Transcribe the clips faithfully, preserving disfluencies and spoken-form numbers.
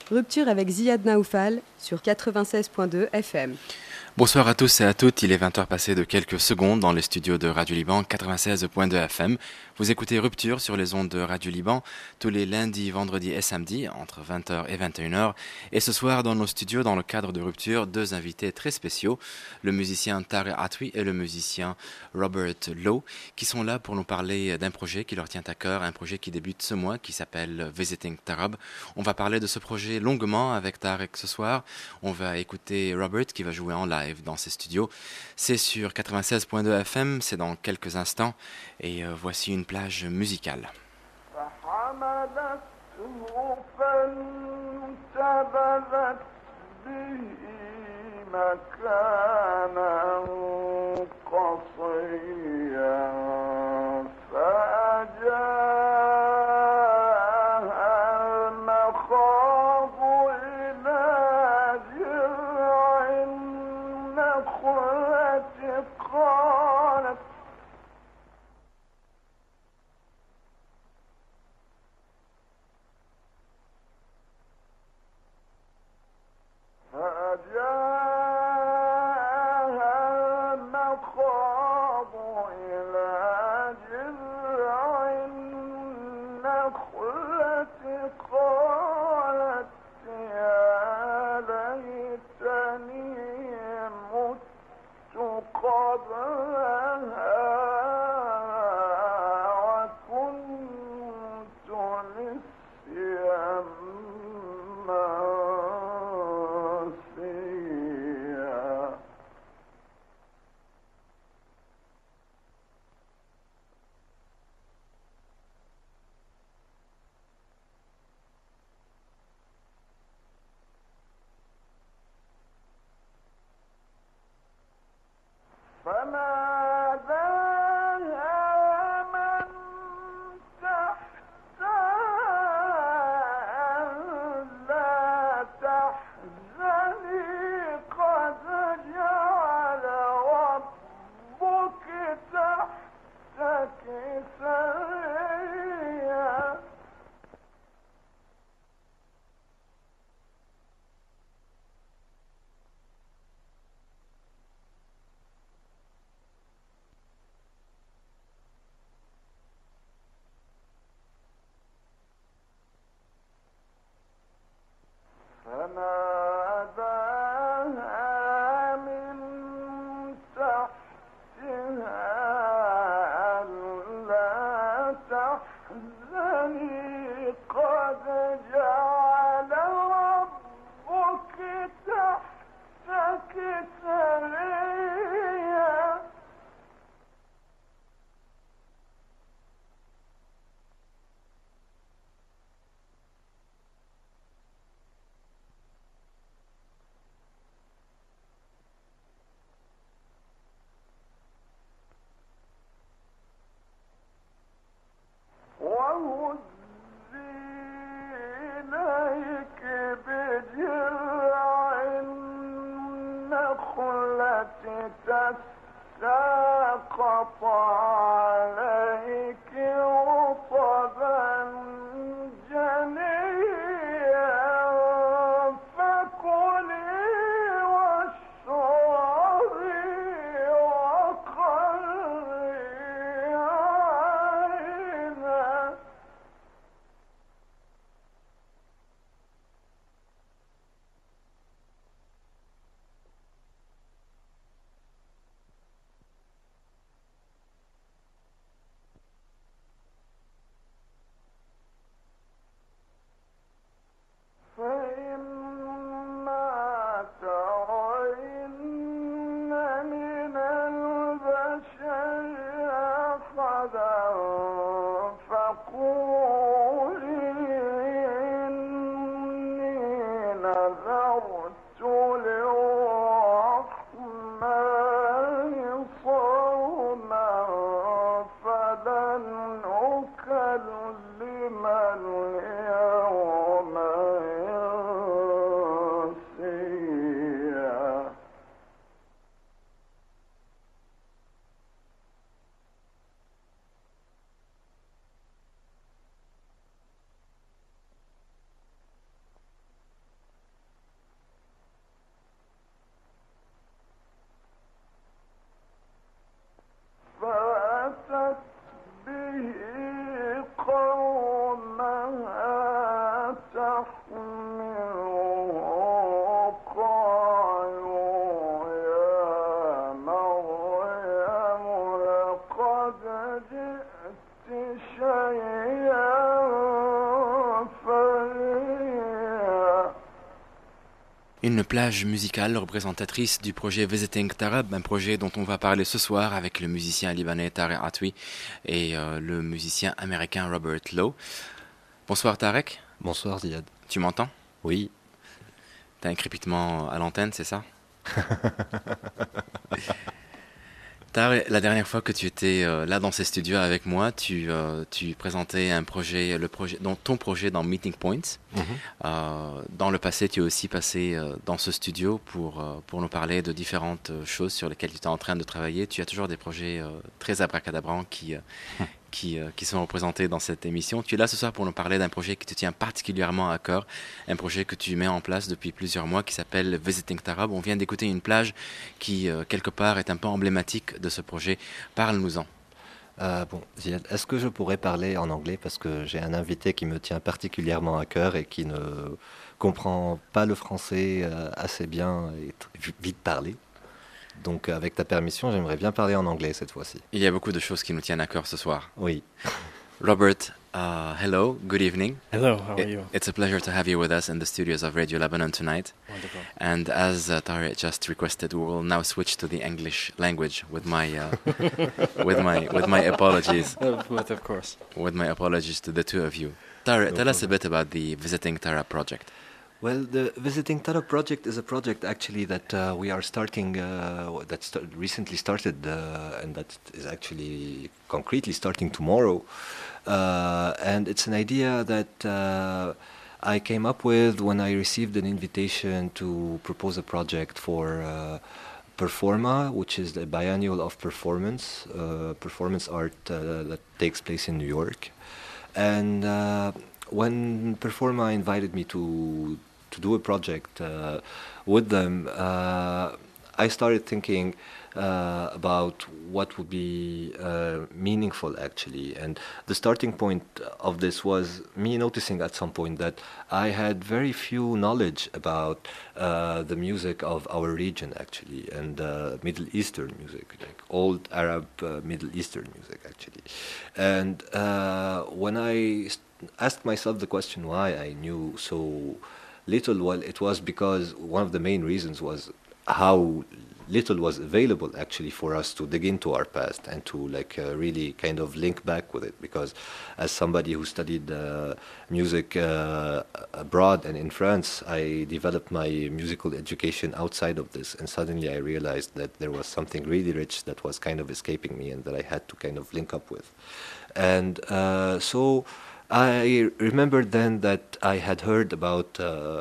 Rupture avec Ziad Naoufal sur quatre-vingt-seize point deux F M. Bonsoir à tous et à toutes, il est vingt heures passées de quelques secondes dans les studios de Radio Liban quatre-vingt-seize point deux F M. Vous écoutez Rupture sur les ondes de Radio Liban tous les lundis, vendredis et samedis entre vingt heures et vingt et une heures. Et ce soir dans nos studios, dans le cadre de Rupture, deux invités très spéciaux, le musicien Tarek Atwi et le musicien Robert Lowe, qui sont là pour nous parler d'un projet qui leur tient à cœur, un projet qui débute ce mois qui s'appelle Visiting Tarab. On va parler de ce projet longuement avec Tarek ce soir. On va écouter Robert qui va jouer en live dans ses studios. C'est sur quatre-vingt-seize point deux F M, c'est dans quelques instants et euh, voici une plage musicale. Une plage musicale représentatrice du projet Visiting Tarab, un projet dont on va parler ce soir avec le musicien libanais Tarek Atwi et euh, le musicien américain Robert Lowe. Bonsoir Tarek. Bonsoir Ziad. Tu m'entends? Oui. T'as un crépitement à l'antenne, c'est ça? Tarek, la dernière fois que tu étais euh, là dans ces studios avec moi, tu, euh, tu présentais un projet, le projet, dans ton projet dans Meeting Points. Mm-hmm. Euh, dans le passé, tu es aussi passé euh, dans ce studio pour, euh, pour nous parler de différentes euh, choses sur lesquelles tu es en train de travailler. Tu as toujours des projets euh, très abracadabrants qui, euh, mm. qui, euh, qui sont représentés dans cette émission. Tu es là ce soir pour nous parler d'un projet qui te tient particulièrement à cœur, un projet que tu mets en place depuis plusieurs mois qui s'appelle Visiting Tarab. On vient d'écouter une plage qui, euh, quelque part, est un peu emblématique de ce projet. Parle-nous-en. Euh, bon, Ziad, est-ce que je pourrais parler en anglais parce que j'ai un invité qui me tient particulièrement à cœur et qui ne comprend pas le français euh, assez bien et t- vite parler. Donc, avec ta permission, j'aimerais bien parler en anglais cette fois-ci. Il y a beaucoup de choses qui nous tiennent à cœur ce soir. Oui. Robert, uh, hello, good evening. Hello, how are it, you? It's a pleasure to have you with us in the studios of Radio Lebanon tonight. Wonderful. And as uh, Tarek just requested, we will now switch to the English language with my uh, with my with my apologies. But of course. With my apologies to the two of you. Tarek, No tell us a problem. bit about the Visiting Tarab project. Well, the Visiting Tarab project is a project actually that uh, we are starting, uh, that st- recently started, uh, and that is actually concretely starting tomorrow. Uh, and it's an idea that uh, I came up with when I received an invitation to propose a project for uh, Performa, which is the biennial of performance, uh, performance art uh, that takes place in New York. And uh, when Performa invited me to to do a project uh, with them, uh, I started thinking uh, about what would be uh, meaningful actually. And the starting point of this was me noticing at some point that I had very few knowledge about uh, the music of our region actually, and uh, Middle Eastern music, like old Arab uh, Middle Eastern music actually. And uh, when I st- asked myself the question why I knew so little, well, it was because one of the main reasons was how little was available actually for us to dig into our past and to like uh, really kind of link back with it, because as somebody who studied uh, music uh, abroad and in France, I developed my musical education outside of this, and suddenly I realized that there was something really rich that was kind of escaping me and that I had to kind of link up with. And uh, so I remembered then that I had heard about uh,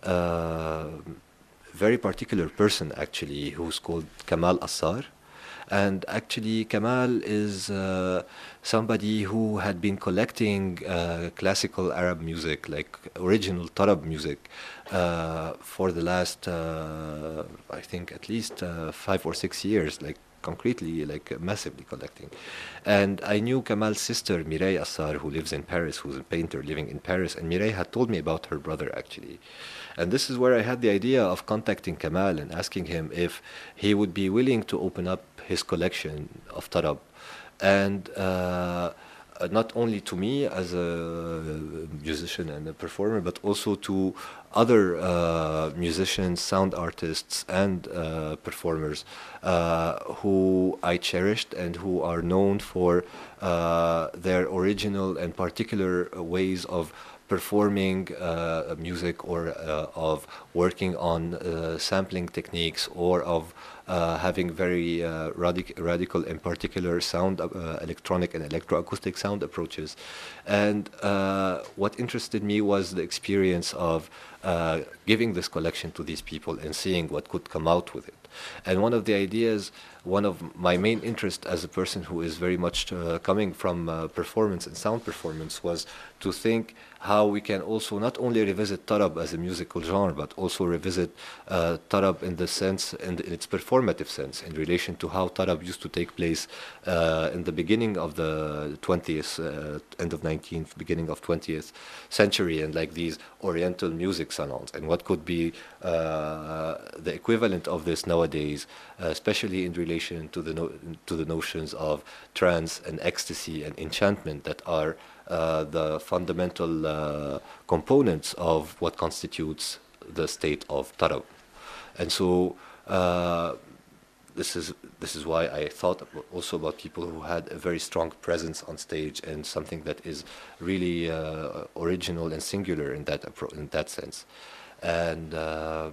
a very particular person actually who's called Kamal Assar. And actually Kamal is uh, somebody who had been collecting uh, classical Arab music, like original Tarab music, uh, for the last, uh, I think at least uh, five or six years, like concretely, like uh, massively collecting. And I knew Kamal's sister, Mireille Assar, who lives in Paris, who's a painter living in Paris, and Mireille had told me about her brother actually. And this is where I had the idea of contacting Kamal and asking him if he would be willing to open up his collection of Tarab. And uh, not only to me as a musician and a performer, but also to other uh, musicians, sound artists, and uh, performers uh, who I cherished and who are known for uh, their original and particular ways of performing uh, music, or uh, of working on uh, sampling techniques, or of uh, having very uh, radic- radical and particular sound, uh, electronic and electroacoustic sound approaches. And uh, what interested me was the experience of uh, giving this collection to these people and seeing what could come out with it. And one of the ideas, one of my main interest as a person who is very much uh, coming from uh, performance and sound performance, was to think how we can also not only revisit tarab as a musical genre, but also revisit uh, tarab in the sense, in, the, in its performative sense, in relation to how tarab used to take place uh, in the beginning of the twentieth, uh, end of nineteenth, beginning of twentieth century, and like these Oriental music salons, and what could be uh, the equivalent of this nowadays, uh, especially in relation to the no- to the notions of trance and ecstasy and enchantment that are uh, the fundamental uh, components of what constitutes the state of tarab. And so uh, this is this is why I thought also about people who had a very strong presence on stage and something that is really uh, original and singular in that appro- in that sense. And uh,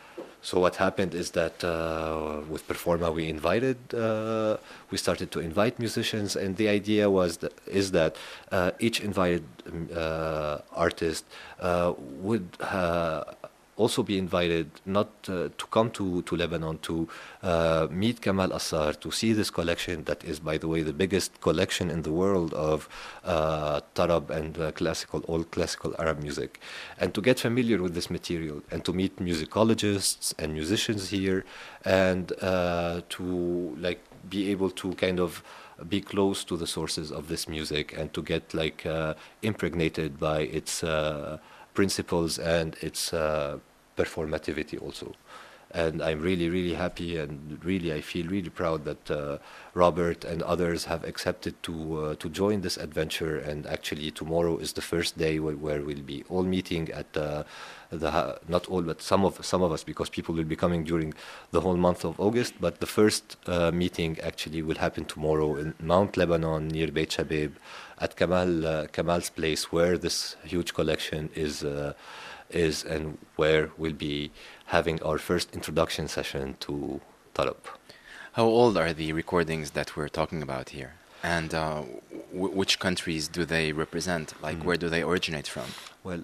so what happened is that uh, with Performa we invited, uh, we started to invite musicians, and the idea was that, is that uh, each invited uh, artist uh, would uh, also be invited not uh, to come to, to Lebanon to uh, meet Kamal Assar, to see this collection that is, by the way, the biggest collection in the world of uh, tarab and uh, classical, old classical Arab music, and to get familiar with this material, and to meet musicologists and musicians here, and uh, to like be able to kind of be close to the sources of this music, and to get like uh, impregnated by its uh, principles and its uh, performativity also. And I'm really, really happy, and really I feel really proud that uh, Robert and others have accepted to uh, to join this adventure. And actually tomorrow is the first day where, where we'll be all meeting at uh, the, not all, but some of some of us, because people will be coming during the whole month of August. But the first uh, meeting actually will happen tomorrow in Mount Lebanon near Beit Shabeb, at Kamal uh, Kamal's place, where this huge collection is uh, is, and where we'll be having our first introduction session to tarab. How old are the recordings that we're talking about here? And uh, w- which countries do they represent? Like, mm-hmm. where do they originate from? Well,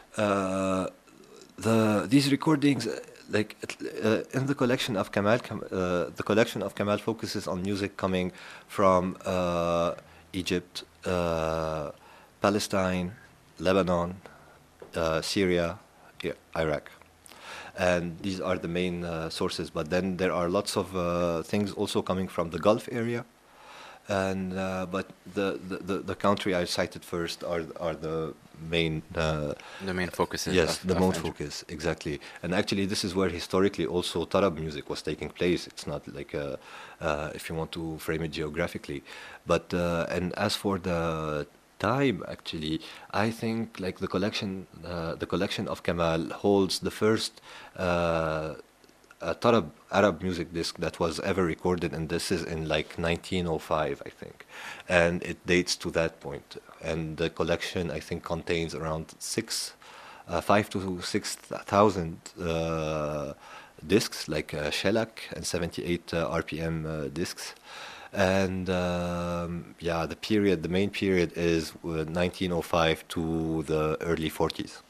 uh, the these recordings, uh, like uh, in the collection of Kamal, uh, the collection of Kamal focuses on music coming from uh, Egypt, uh, Palestine, Lebanon, uh, Syria, yeah, Iraq. And these are the main uh, sources. But then there are lots of uh, things also coming from the Gulf area. And uh, but the, the, the, the country I cited first are are the main uh, the main focuses. Yes, of, the of main entry. focus, exactly. And actually, this is where historically also tarab music was taking place. It's not like a, uh, if you want to frame it geographically, but uh, and as for the time, actually, I think like the collection, uh, the collection of Kamal holds the first uh, uh, tarab Arab music disc that was ever recorded, and this is in like nineteen oh five, I think, and it dates to that point. And the collection, I think, contains around six, uh, five to six thousand uh, discs, like uh, shellac and seventy-eight uh, R P M uh, discs. And um, yeah, the period, the main period is uh, nineteen oh five to the early forties.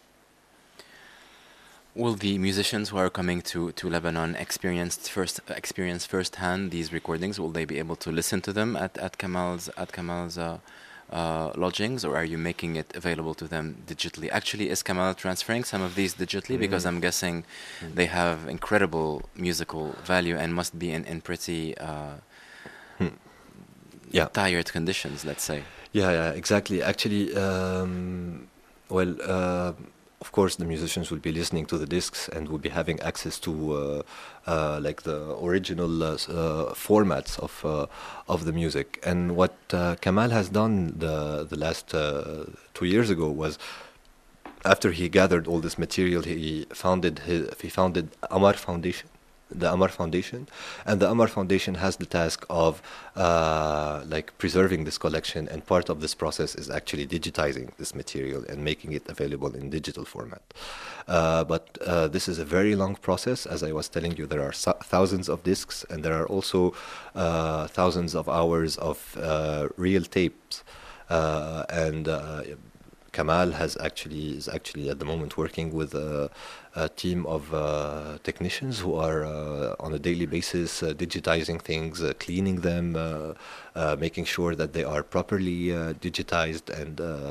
Will the musicians who are coming to, to Lebanon experience first experience firsthand these recordings? Will they be able to listen to them at, at Kamal's at Kamal's uh, uh, lodgings, or are you making it available to them digitally? Actually, is Kamal transferring some of these digitally? Mm. Because I'm guessing mm. they have incredible musical value and must be in, in pretty uh, hmm. yeah. tired conditions, let's say. Yeah, yeah, exactly. Actually, um, well, uh, of course, the musicians will be listening to the discs and will be having access to uh, uh, like the original uh, uh, formats of uh, of the music. And what uh, Kamal has done the the last uh, two years ago was, after he gathered all this material, he founded his, he founded Amar Foundation. The Amar Foundation, and the Amar Foundation has the task of uh, like preserving this collection, and part of this process is actually digitizing this material and making it available in digital format. Uh, but uh, this is a very long process. As I was telling you, there are so- thousands of discs, and there are also uh, thousands of hours of uh, real tapes, uh, and uh, Kamal has actually is actually at the moment working with a, a team of uh, technicians who are uh, on a daily basis uh, digitizing things, uh, cleaning them, uh, uh, making sure that they are properly uh, digitized and uh,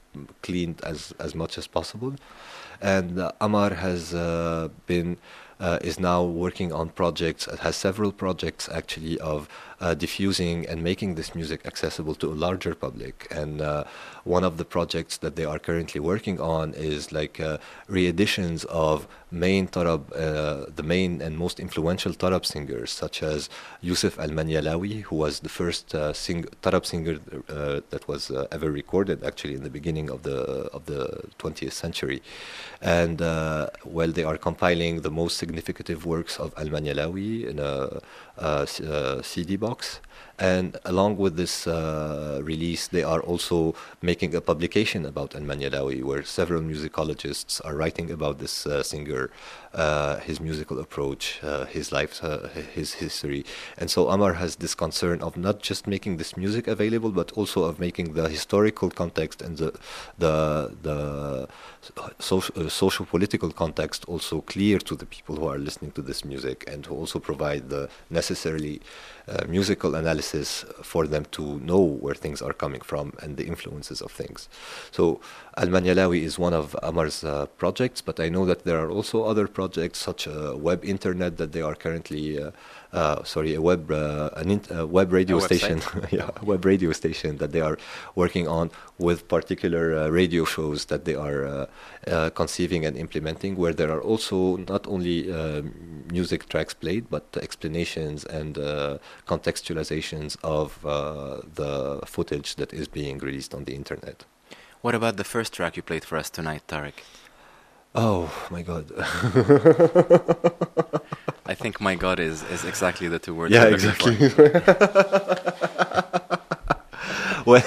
cleaned as, as much as possible. And uh, Amar has uh, been uh, is now working on projects. It has several projects actually of uh, diffusing and making this music accessible to a larger public. And uh, one of the projects that they are currently working on is like uh, re-editions of main Tarab, uh, the main and most influential Tarab singers, such as Yusuf Al-Manyalawi, who was the first uh, sing Tarab singer uh, that was uh, ever recorded, actually in the beginning of the of the twentieth century. And uh, well, they are compiling the most significant works of Al-Manyalawi in a, a, a C D box. And along with this uh, release, they are also making a publication about Al-Manyalawi, where several musicologists are writing about this uh, singer, uh, his musical approach, uh, his life, uh, his history. And so Amar has this concern of not just making this music available, but also of making the historical context and the the the social, uh, social political context also clear to the people who are listening to this music, and to also provide the necessarily uh, musical analysis for them to know where things are coming from and the influences of things. So Al-Manyalawi is one of Amar's uh, projects, but I know that there are also other projects, such a web internet that they are currently uh, Uh, sorry, a web, uh, an in, a web radio a station, yeah, a web radio station that they are working on with particular uh, radio shows that they are uh, uh, conceiving and implementing, where there are also not only uh, music tracks played, but explanations and uh, contextualizations of uh, the footage that is being released on the internet. What about the first track you played for us tonight, Tariq? Oh my God. I think "my God" is, is exactly the two words. Yeah, exactly. well,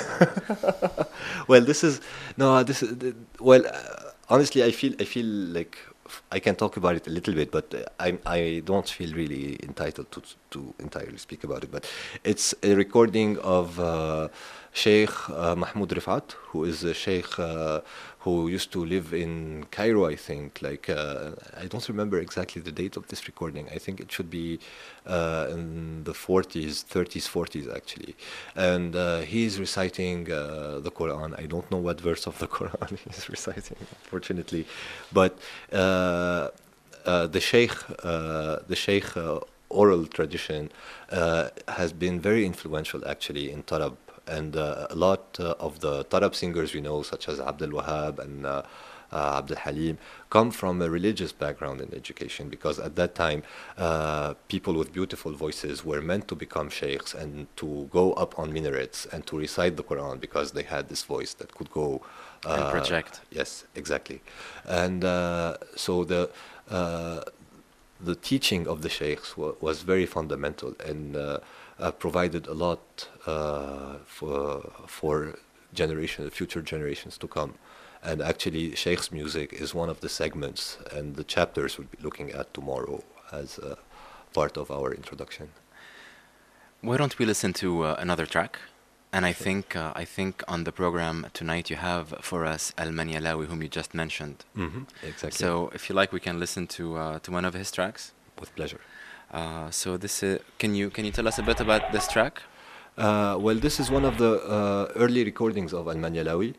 well, this is no, this is well. Uh, honestly, I feel I feel like I can talk about it a little bit, but I I don't feel really entitled to to entirely speak about it. But it's a recording of uh, Sheikh uh, Mahmoud Rifat, who is a sheikh uh, who used to live in Cairo, I think. Like uh, I don't remember exactly the date of this recording. I think it should be uh, in the forties, thirties, forties actually. And uh, he's reciting uh, the Quran. I don't know what verse of the Quran he's reciting, unfortunately. But uh, uh, the sheikh, uh, the sheikh uh, oral tradition uh, has been very influential actually in Tarab. And uh, a lot uh, of the Tarab singers we know, such as Abdul Wahab and uh, uh, Abdul Halim, come from a religious background in education, because at that time, uh, people with beautiful voices were meant to become sheikhs and to go up on minarets and to recite the Quran, because they had this voice that could go... Uh, and project. Yes, exactly. And uh, so the... Uh, the teaching of the sheikhs wa was very fundamental, and uh, uh, provided a lot uh, for for generation, future generations to come. And actually, sheikhs' music is one of the segments and the chapters we'll be looking at tomorrow as uh, part of our introduction. Why don't we listen to uh, another track? And I think uh, I think on the program tonight you have for us Al-Manyalawi, whom you just mentioned. Mm-hmm. Exactly. So if you like, we can listen to uh, to one of his tracks. With pleasure. Uh, so this is, can you can you tell us a bit about this track? Uh, well, this is one of the uh, early recordings of Al-Manyalawi.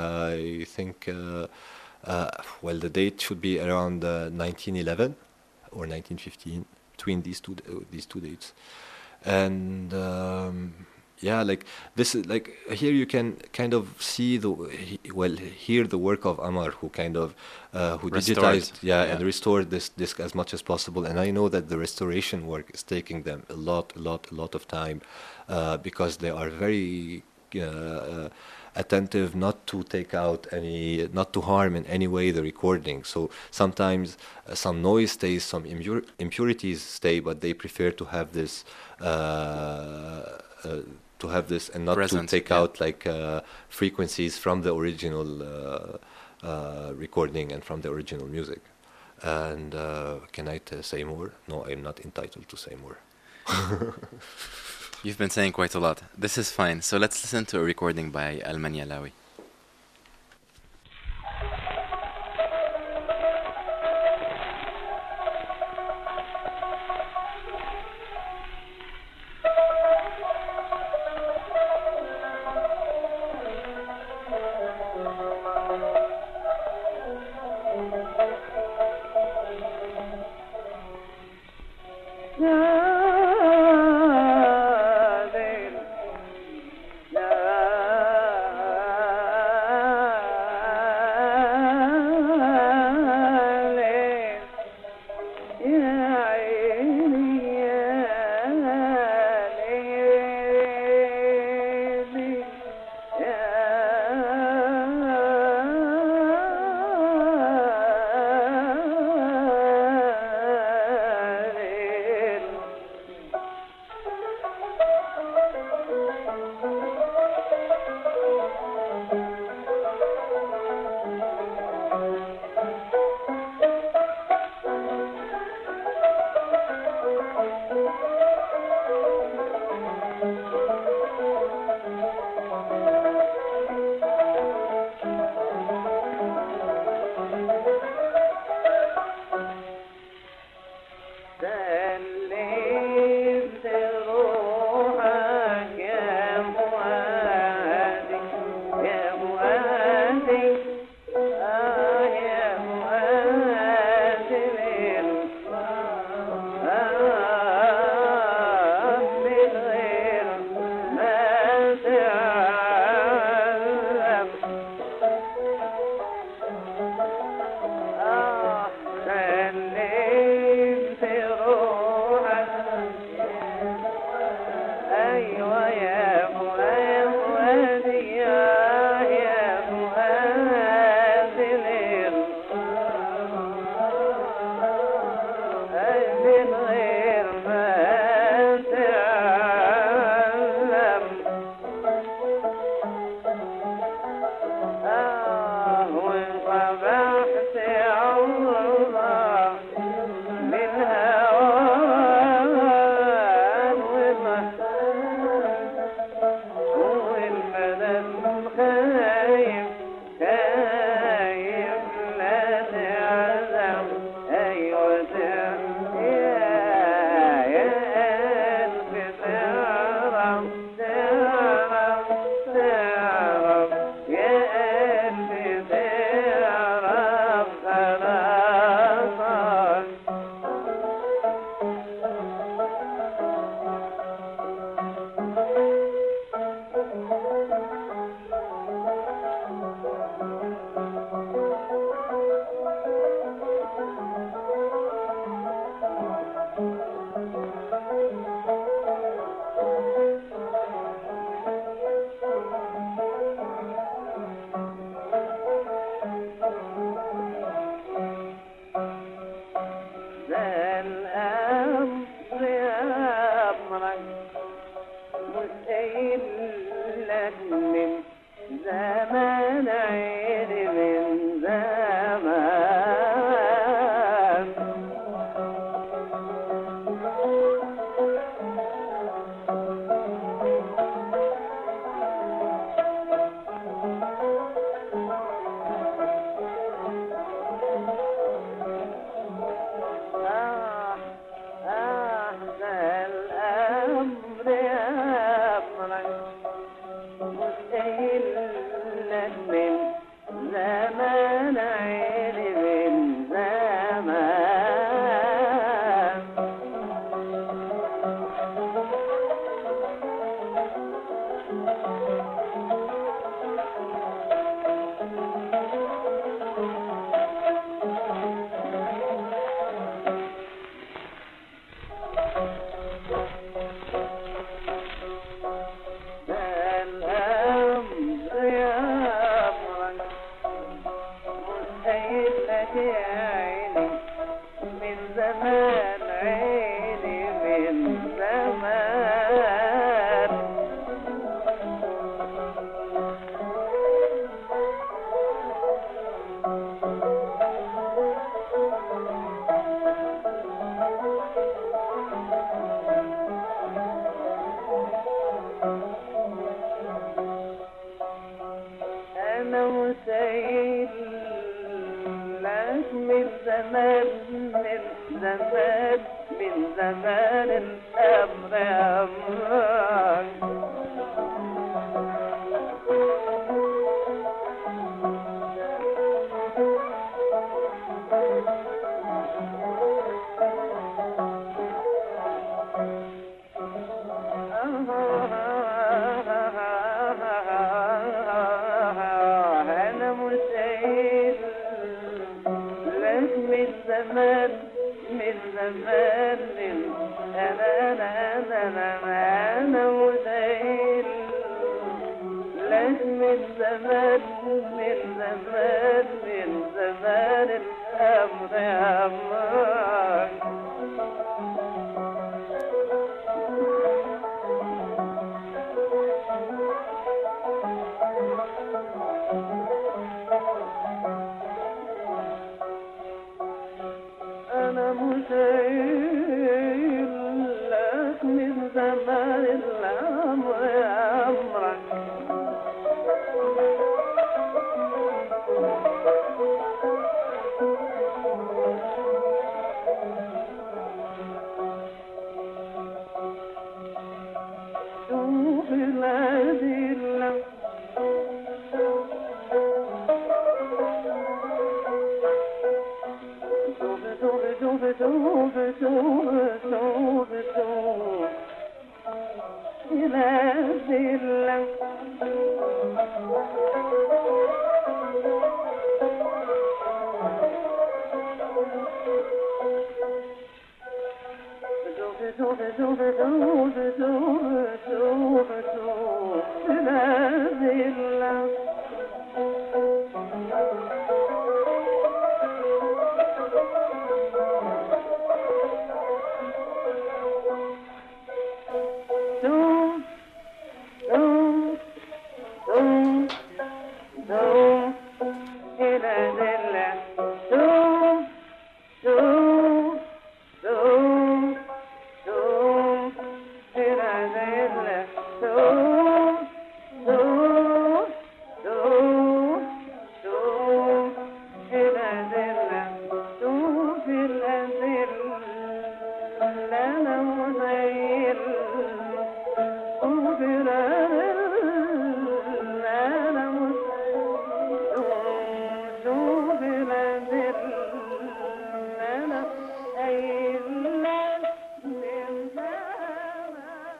I think uh, uh, well, the date should be around uh, nineteen eleven or nineteen fifteen, between these two uh, these two dates, and. Um, Yeah, like this is like here you can kind of see the he, well hear the work of Amar, who kind of uh, who restored. digitized yeah, yeah and restored this disc as much as possible. And I know that the restoration work is taking them a lot, a lot, a lot of time uh, because they are very uh, attentive not to take out any, not to harm in any way the recording. So sometimes uh, some noise stays, some impur- impurities stay, but they prefer to have this. Uh, uh, to have this and not Present, to take yeah. out like uh, frequencies from the original uh, uh, recording and from the original music. And uh, can I t- say more? No, I'm not entitled to say more. You've been saying quite a lot. This is fine. So let's listen to a recording by Al-Manyalawi. Thank you. زمان من زمان أنا أنا أنا أنا أنا متهيل لك من زمان من زمان من زمان الأمر أمرك أنا متهيل لك من زمان الأمر أمرك شوف الأدلة شوف شوف شوف شوف شوف شوف شوف الأدلة شوف شوف شوف شوف شوف شوف شوف الأدلة شوف شوف شوف شوف الأدلة شوف شوف شوف شوف الأدلة شوف شوف شوف شوف الأدلة شوف الأدلة أنا متهيل شوف الأدلة أنا متهيل شوف الأدلة أنا متهيل من زمان.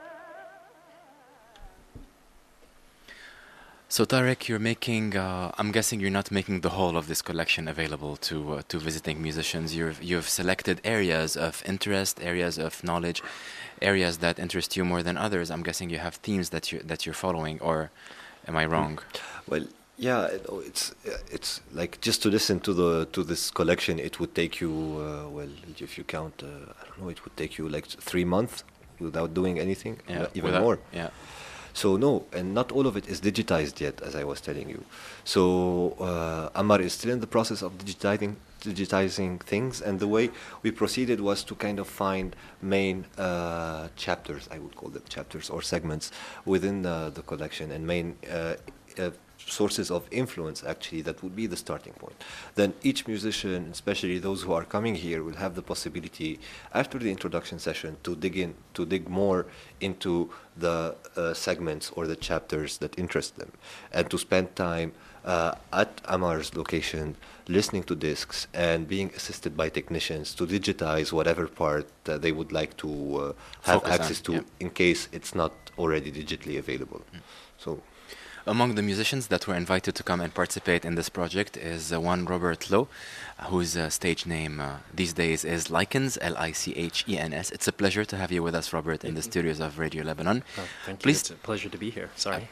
So Tarek, you're making. Uh, I'm guessing you're not making the whole of this collection available to uh, to visiting musicians. You've you've selected areas of interest, areas of knowledge, areas that interest you more than others. I'm guessing you have themes that you that you're following, or am I wrong? Well, yeah, it- oh, it's it's like just to listen to the to this collection, it would take you uh, well, if you count, uh, I don't know, it would take you like three months without doing anything, Yeah, even without- more. Yeah. So no, and not all of it is digitized yet, as I was telling you. So uh, Ammar is still in the process of digitizing digitizing things, and the way we proceeded was to kind of find main uh, chapters, I would call them chapters or segments within the, the collection, and main uh, uh, sources of influence, actually, that would be the starting point. Then each musician, especially those who are coming here, will have the possibility after the introduction session to dig in, to dig more into the uh, segments or the chapters that interest them, and to spend time uh, at Ammar's location listening to discs and being assisted by technicians to digitize whatever part uh, they would like to uh, have Focus on, access to, yeah. in case it's not already digitally available. So Among the musicians that were invited to come and participate in this project is uh, one Robert Lowe, uh, whose uh, stage name uh, these days is Lichens, L I C H E N S. It's a pleasure to have you with us, Robert, in the studios of Radio Lebanon. Oh, thank you. Please- It's a pleasure to be here. Sorry.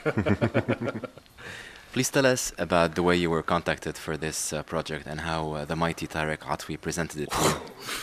Please tell us about the way you were contacted for this uh, project and how uh, the mighty Tarek Atwi presented it to you.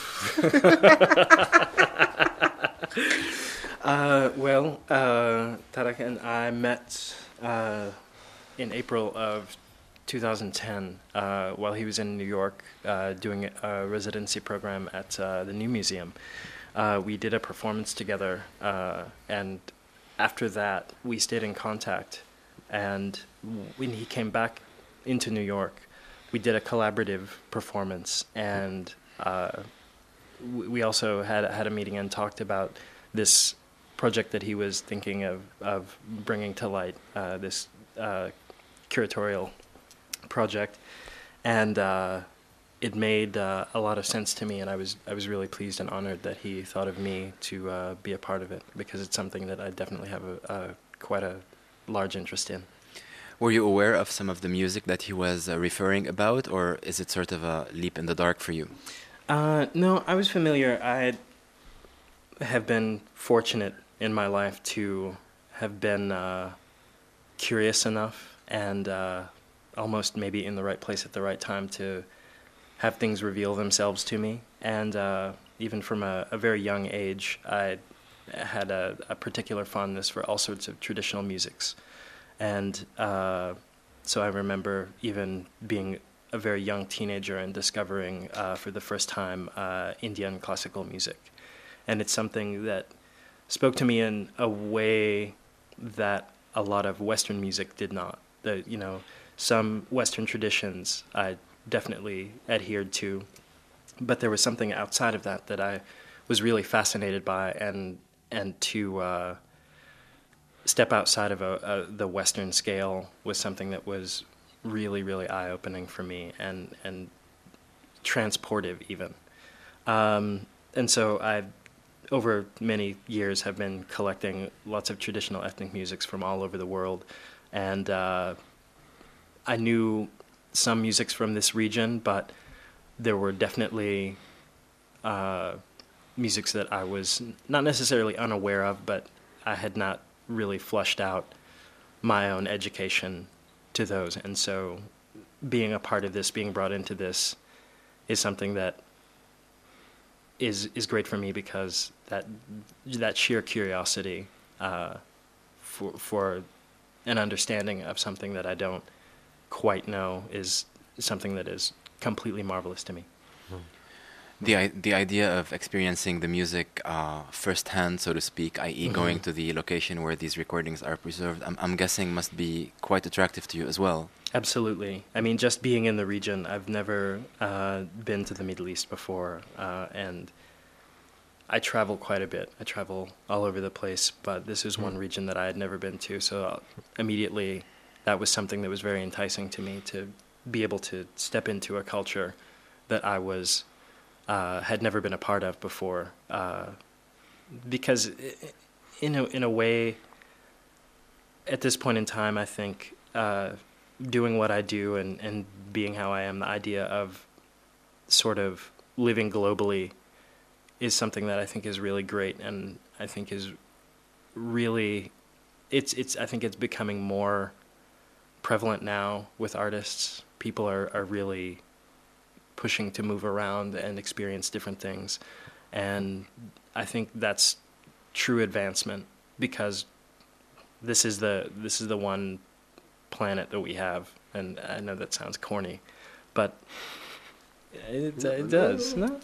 uh, well, uh, Tarek and I met uh, in April of two thousand ten uh, while he was in New York uh, doing a residency program at uh, the New Museum. Uh, we did a performance together, uh, and after that, we stayed in contact. And when he came back into New York, we did a collaborative performance, and uh, w- we also had had a meeting and talked about this project that he was thinking of of bringing to light, uh, this uh, curatorial project, and uh, it made uh, a lot of sense to me, and I was I was really pleased and honored that he thought of me to uh, be a part of it, because it's something that I definitely have a, a quite a large interest in. Were you aware of some of the music that he was uh, referring about, or is it sort of a leap in the dark for you? Uh, no, I was familiar. I have been fortunate in my life to have been uh, curious enough and uh, almost maybe in the right place at the right time to have things reveal themselves to me. And uh, even from a, a very young age, I had a, a particular fondness for all sorts of traditional musics. And uh, so I remember even being a very young teenager and discovering uh, for the first time uh, Indian classical music. And it's something that spoke to me in a way that a lot of Western music did not. The, you know, some Western traditions I definitely adhered to, but there was something outside of that that I was really fascinated by, and and to uh, step outside of a, a, the Western scale was something that was really, really eye-opening for me and and transportive even. Um, and so I, over many years, have been collecting lots of traditional ethnic musics from all over the world, and uh, I knew some musics from this region, but there were definitely uh, musics that I was not necessarily unaware of, but I had not really flushed out my own education to those. And so being a part of this, being brought into this, is something that is is great for me, because that that sheer curiosity uh, for for an understanding of something that I don't quite know is something that is completely marvelous to me. The i- the idea of experiencing the music uh, firsthand, so to speak, that is, Mm-hmm. going to the location where these recordings are preserved, I'm, I'm guessing must be quite attractive to you as well. Absolutely. I mean, just being in the region, I've never uh, been to the Middle East before, uh, and I travel quite a bit. I travel all over the place, but this is one region that I had never been to, so immediately that was something that was very enticing to me, to be able to step into a culture that I was uh, had never been a part of before, uh, because i- in a in a way, at this point in time, I think uh, doing what I do and, and being how I am, the idea of sort of living globally is something that I think is really great, and I think is really, it's it's I think it's becoming more prevalent now with artists. People are, are really pushing to move around and experience different things, and I think that's true advancement, because this is the this is the one planet that we have, and I know that sounds corny, but it, it does. No?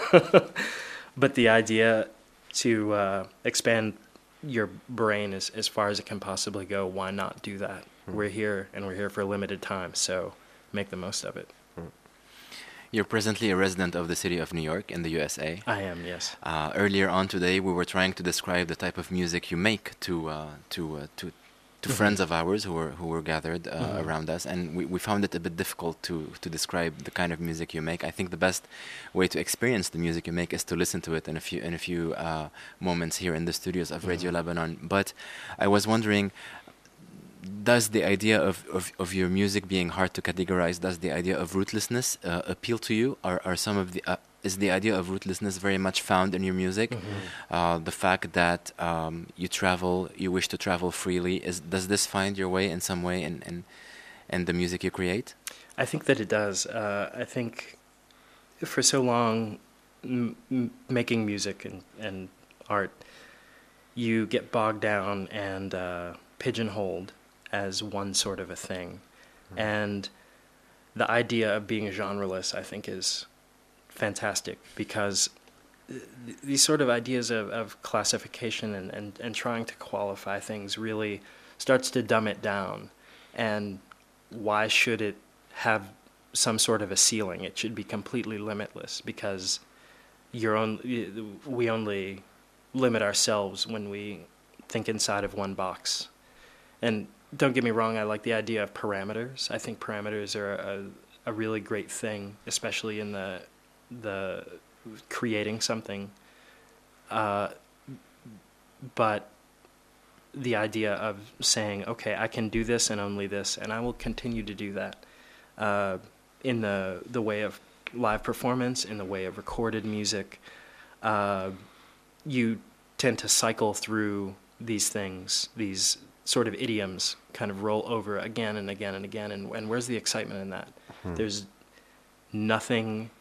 But the idea to uh, expand your brain as, as far as it can possibly go, why not do that? Mm. We're here, and we're here for a limited time, so make the most of it. Mm. You're presently a resident of the city of New York in the U S A. I am, yes. Uh, earlier on today, we were trying to describe the type of music you make to uh, to uh, to to Mhm. friends of ours who were who were gathered uh, Mhm. around us, and we, we found it a bit difficult to to describe the kind of music you make. I think the best way to experience the music you make is to listen to it in a few in a few uh, moments here in the studios of Radio Mhm. Lebanon. But I was wondering, does the idea of, of, of your music being hard to categorize, does the idea of rootlessness uh, appeal to you? Are are some of the uh, is the idea of rootlessness very much found in your music? Mhm. Uh, the fact that um, you travel, you wish to travel freely, is does this find your way in some way in in, in the music you create? I think that it does. Uh, I think for so long, m- m- making music and, and art, you get bogged down and uh, pigeonholed as one sort of a thing. Mm-hmm. And the idea of being genreless, I think, is fantastic, because th- these sort of ideas of, of classification and, and, and trying to qualify things really starts to dumb it down. And why should it have some sort of a ceiling? It should be completely limitless, because you're on, we only limit ourselves when we think inside of one box. And don't get me wrong, I like the idea of parameters. I think parameters are a, a really great thing, especially in the the creating something. Uh, but the idea of saying, okay, I can do this and only this, and I will continue to do that uh, in the the way of live performance, in the way of recorded music. Uh, you tend to cycle through these things, these sort of idioms kind of roll over again and again and again, and, and where's the excitement in that? Hmm. There's nothing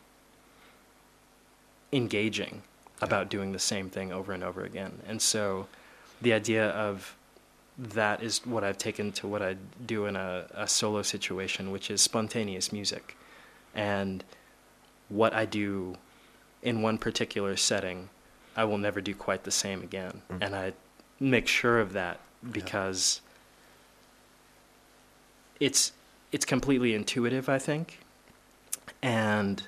engaging about doing the same thing over and over again. And so the idea of that is what I've taken to what I do in a, a solo situation, which is spontaneous music. And what I do in one particular setting, I will never do quite the same again. Mm. And I make sure of that because yeah. it's it's completely intuitive, I think. And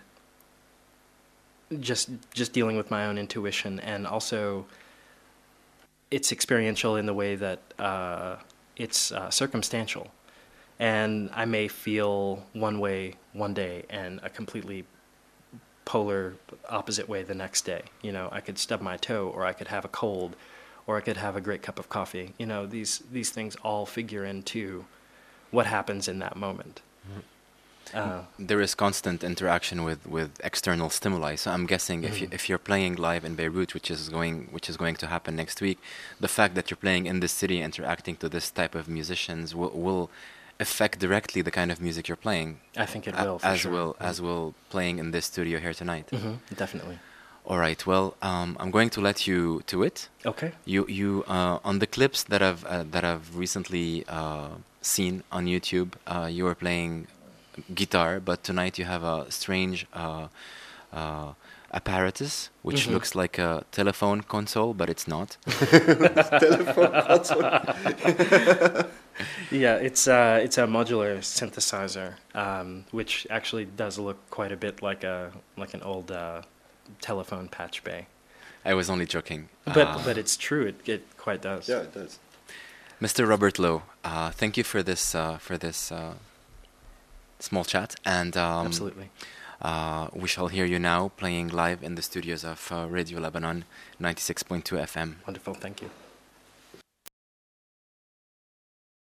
just just dealing with my own intuition, and also it's experiential in the way that uh, it's uh, circumstantial. And I may feel one way one day and a completely polar opposite way the next day. You know, I could stub my toe, or I could have a cold, or I could have a great cup of coffee. You know, these these things all figure into what happens in that moment. Mm-hmm. Uh, there is constant interaction with, with external stimuli. So I'm guessing mm-hmm. if you, if you're playing live in Beirut, which is going which is going to happen next week, the fact that you're playing in this city, interacting to this type of musicians, will will affect directly the kind of music you're playing. I think it will, for as sure. will mm-hmm. as will playing in this studio here tonight. Mm-hmm. Definitely. All right. Well, um, I'm going to let you to it. Okay. You you uh, on the clips that I've uh, that I've recently uh, seen on YouTube, uh, you were playing guitar, but tonight you have a strange uh, uh, apparatus which mm-hmm. looks like a telephone console, but it's not. Telephone console. Yeah, it's uh, it's a modular synthesizer, um, which actually does look quite a bit like a like an old uh, telephone patch bay. I was only joking, but uh, but it's true. It it quite does. Yeah, it does. Mister Robert Lowe, uh, thank you for this uh, for this. Uh, small chat, and um, absolutely. Uh, we shall hear you now playing live in the studios of uh, Radio Lebanon ninety-six point two F M. Wonderful, thank you.